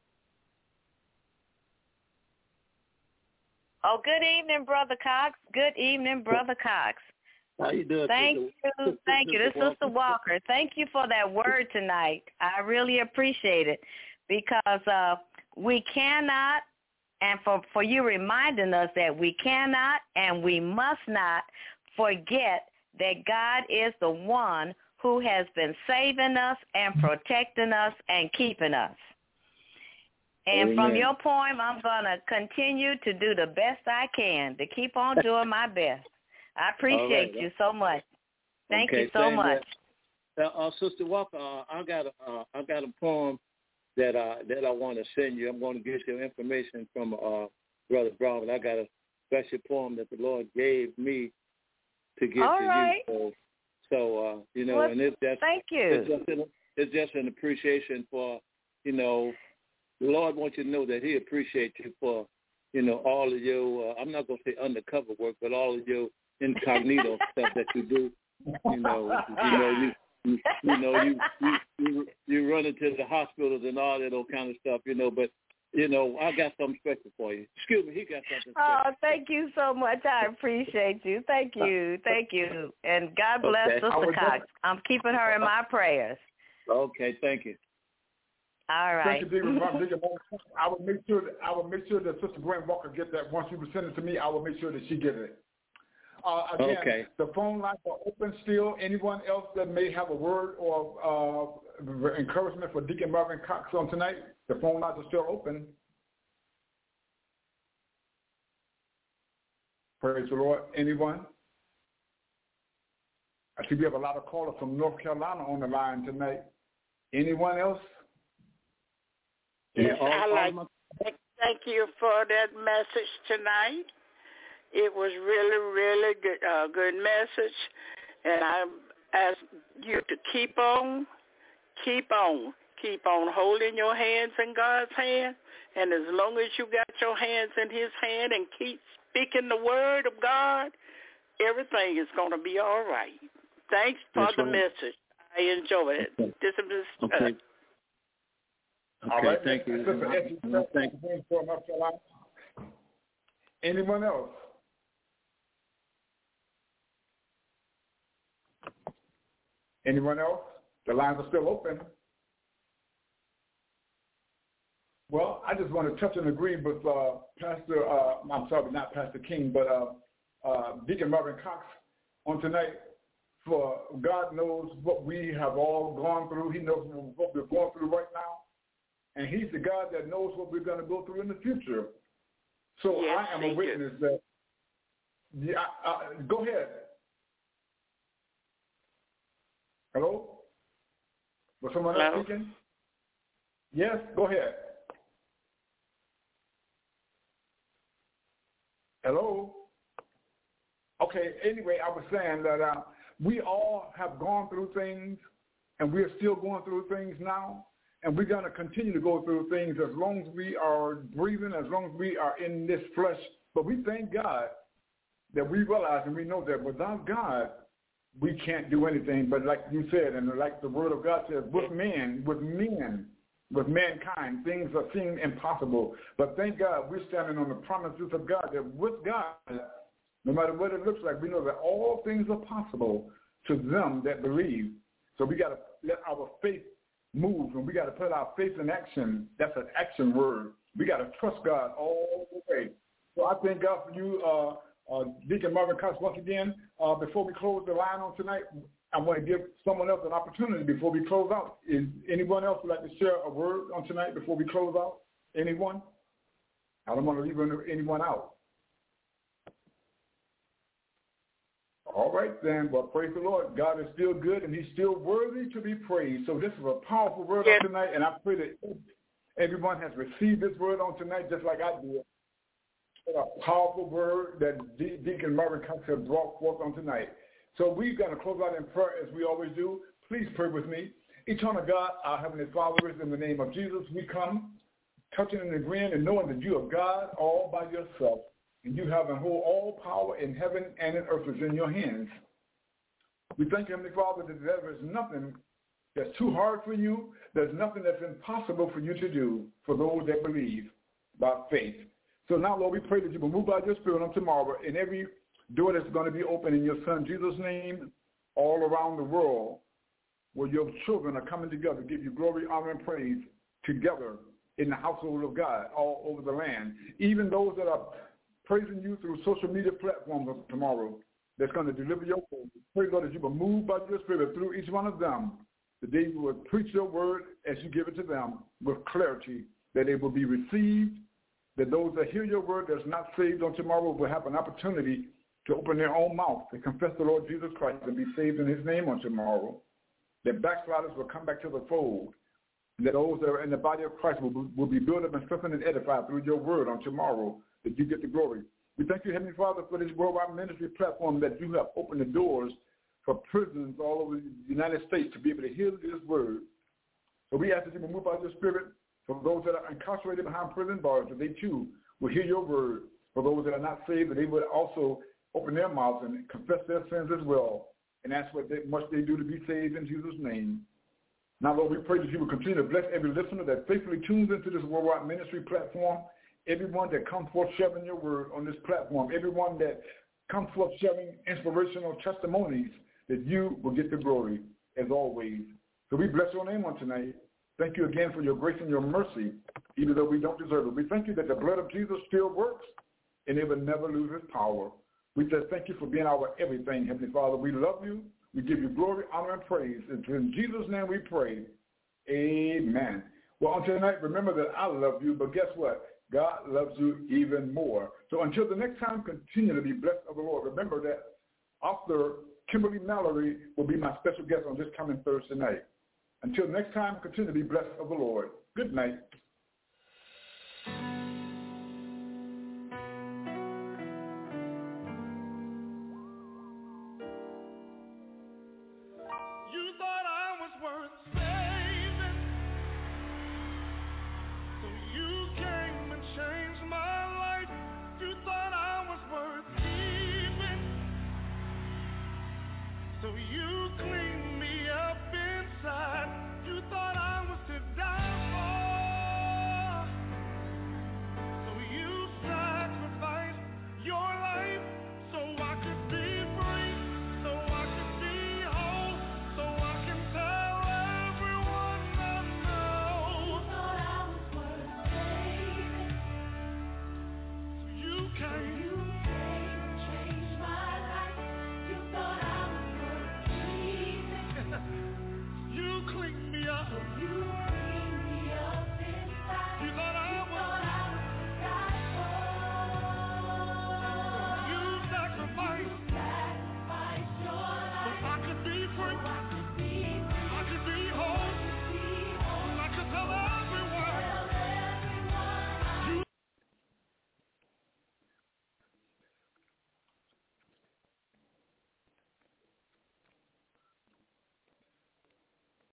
Oh, good evening, Brother Cox. Good evening, Brother Cox. How you doing? Thank Sister, you. Sister, Thank you. This is Sister Walker. Thank you for that word tonight. I really appreciate it because uh, we cannot, and for, for you reminding us that we cannot and we must not forget that God is the one who has been saving us and protecting us and keeping us. And Amen. from your poem, I'm going to continue to do the best I can to keep on doing my best. I appreciate right. you so much. Thank okay, you so much. Uh, uh, Sister Walker, uh, I got a, uh, I got a poem that I that I want to send you. I'm going to get you information from uh, Brother Brown. I got a special poem that the Lord gave me to give All to right. you. So, so uh, you know, Well, and it's just thank you. It's just, an, it's just an appreciation for, you know, the Lord wants you to know that He appreciates you for, you know, all of your. Uh, I'm not going to say undercover work, but all of your incognito stuff that you do. You know, you know, you, you, you know, you, you you you run into the hospitals and all that old kind of stuff. You know, but you know, I got something special for you. Excuse me, he got something special. Oh, thank you so much. I appreciate you. Thank you. Thank you. And God bless Okay. Sister Cox. I'm keeping her in my prayers. Okay, thank you. All right. Thank you, Deacon. I will make sure that I will make sure that Sister Gwen Walker get that. Once you send it to me, I will make sure that she gets it. Uh, again, okay. The phone lines are open still. Anyone else that may have a word or uh, encouragement for Deacon Marvin Cox on tonight, the phone lines are still open. Praise the Lord. Anyone? I see we have a lot of callers from North Carolina on the line tonight. Anyone else? Yes, all, I all like my... thank you for that message tonight. It was really, really good, uh, good message, and I ask you to keep on, keep on, keep on holding your hands in God's hand, and as long as you got your hands in His hand and keep speaking the word of God, everything is going to be all right. Thanks for That's the right. message. I enjoy it. Okay. This is uh, Okay. Okay, All right. thank you. Sister Essie, Thank you. Anyone else? Anyone else? The lines are still open. Well, I just want to touch and agree with uh, Pastor, uh, I'm sorry, not Pastor King, but uh, uh, Deacon Marvin Cox on tonight. For God knows what we have all gone through. He knows what we're going through right now. And He's the God that knows what we're going to go through in the future. So yes, I am a witness that, yeah, uh, go ahead. Hello? Was someone else Hello? speaking? Yes, go ahead. Hello? Okay, anyway, I was saying that uh, we all have gone through things, and we're still going through things now. And we're going to continue to go through things as long as we are breathing, as long as we are in this flesh. But we thank God that we realize and we know that without God, we can't do anything. But like you said, and like the word of God says, with men, with men, with mankind, things are seem impossible. But thank God we're standing on the promises of God, that with God, no matter what it looks like, we know that all things are possible to them that believe. So we got to let our faith move, and we got to put our faith in action. That's an action word. We got to trust God all the way. So I thank God for you, uh, uh, Deacon Marvin Cox, once again. Uh, before we close the line on tonight, I want to give someone else an opportunity before we close out. Is anyone else would like to share a word on tonight before we close out? Anyone? I don't want to leave anyone out. All right, then. Well, praise the Lord. God is still good, and he's still worthy to be praised. So this is a powerful word on tonight, and I pray that everyone has received this word on tonight just like I did. A powerful word that De- Deacon Marvin Cox has brought forth on tonight. So we're going to close out in prayer as we always do. Please pray with me. Eternal God, our Heavenly Father, in the name of Jesus, we come touching and agreeing and knowing that you are God all by yourself. And you have and hold all power in heaven and in earth is in your hands. We thank you, Heavenly Father, that there is nothing that's too hard for you. There's nothing that's impossible for you to do for those that believe by faith. So now, Lord, we pray that you will move by your Spirit on tomorrow, and every door that's going to be open in your Son Jesus' name all around the world, where your children are coming together to give you glory, honor, and praise together in the household of God all over the land. Even those that are praising you through social media platforms tomorrow that's going to deliver your word. Pray, Lord, that you will move by your Spirit through each one of them, that they will preach your word as you give it to them with clarity, that it will be received, that those that hear your word that's not saved on tomorrow will have an opportunity to open their own mouth to confess the Lord Jesus Christ and be saved in his name on tomorrow, that backsliders will come back to the fold, and that those that are in the body of Christ will, will be built up and strengthened and edified through your word on tomorrow, that you get the glory. We thank you, Heavenly Father, for this worldwide ministry platform that you have opened the doors for prisons all over the United States to be able to hear this word. So we ask that you will move out your Spirit for those that are incarcerated behind prison bars, that they too will hear your word. For those that are not saved, that they would also open their mouths and confess their sins as well, and ask what they, must they do to be saved in Jesus' name. Now, Lord, we pray that you will continue to bless every listener that faithfully tunes into this worldwide ministry platform, everyone that comes forth sharing your word on this platform, everyone that comes forth sharing inspirational testimonies, that you will get the glory as always. So we bless your name on tonight. Thank you again for your grace and your mercy, even though we don't deserve it. We thank you that the blood of Jesus still works and it will never lose its power. We just thank you for being our everything, Heavenly Father. We love you. We give you glory, honor, and praise. It's in Jesus' name we pray. Amen. Well, until tonight, remember that I love you, but guess what? God loves you even more. So until the next time, continue to be blessed of the Lord. Remember that Author Kimberly Mallory will be my special guest on this coming Thursday night. Until next time, continue to be blessed of the Lord. Good night.